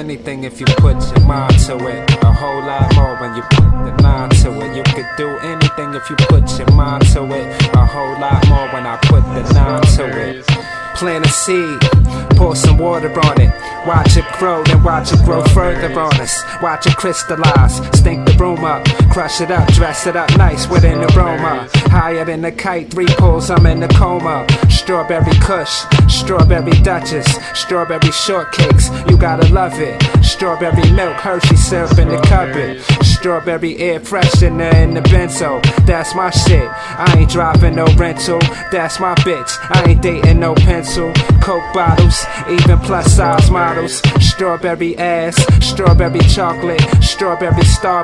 anything if you put your mind to it. A whole lot more when you put the mind to it. You could do anything if you put your mind to it. A whole lot more when I put the nine to it. Plant a seed, pour some water on it. Watch it grow, then watch it grow further on us. Watch it crystallize, stink the room up. Crush it up, dress it up nice with an aroma. Higher than a kite, 3 pulls, I'm in a coma. Strawberry Kush, strawberry Duchess, strawberry shortcakes, you gotta love it. Strawberry milk, Hershey syrup in the cupboard. Strawberry air freshener in the benzo, that's my shit. I ain't driving no rental, that's my bitch. I ain't dating no pencil. Coke bottles, even plus size models. Strawberry ass, strawberry chocolate, strawberry star